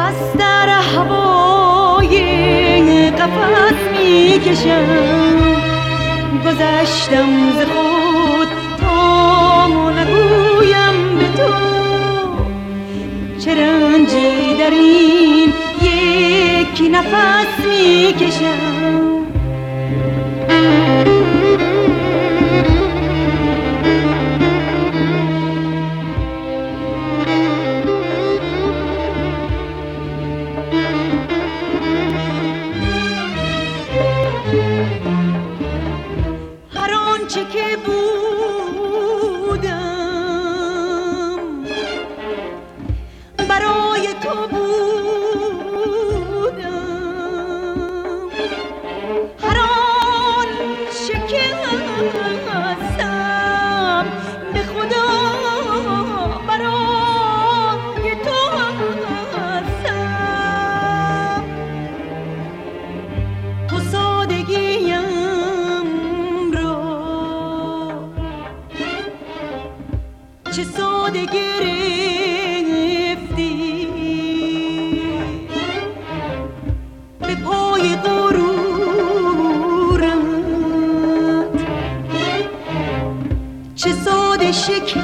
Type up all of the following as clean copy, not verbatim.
نفس در هوای قفس میکشم، گذشتم ز خود تا نگویم به تو چه رنجی در این یک نفس میکشم. هر آنچه که بودم برای تو بودم، هر آنچه که هستم به خدا برای تو هستم. تو سادگیم را چه ساده گرفتی، به پای غرورت چه ساده شکستم.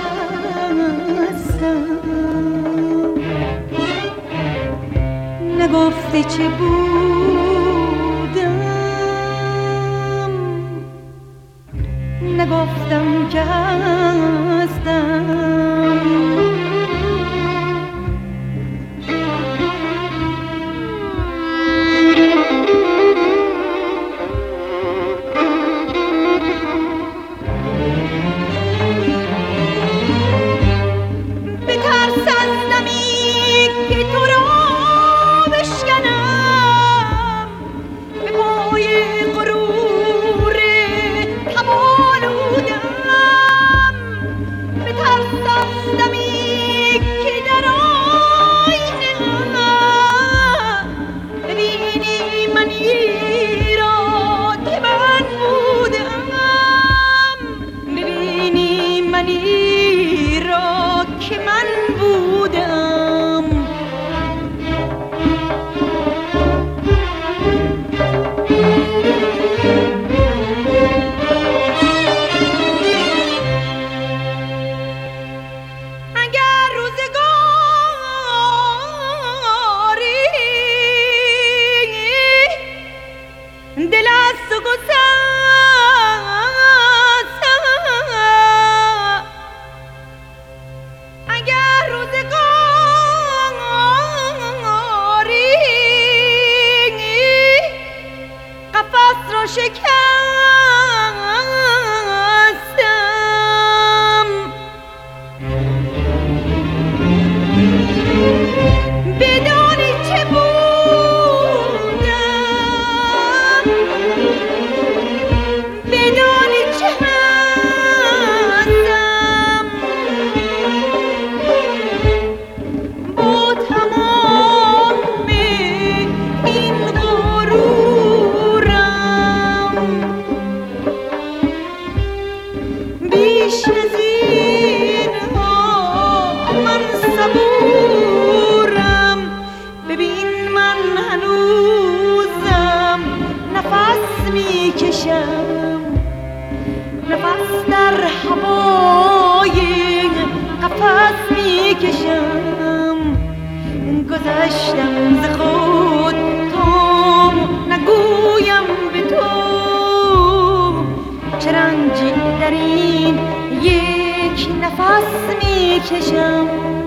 نگفته چه بودم، نگفتم که هستم. بترس از دمی که تو را بشکنم، به پای غرور تمالودم. بترس از دمی که در آینه ببینی منی را که من بودم، ببینی منی را که من بودم. اگر روزگاری دل از تو گسستم، اگر روزگاری قفس را شکستم، بدانی چه بودم، بدانی چه هستم. با تمام این غرورم بیش از این من صبورم. ببین من هنوزم نفس میکشم، نفس در هوای قفس میکشم. گذشتم ز خود تا نگویم به تو چه رنجی در این یک نفس میکشم.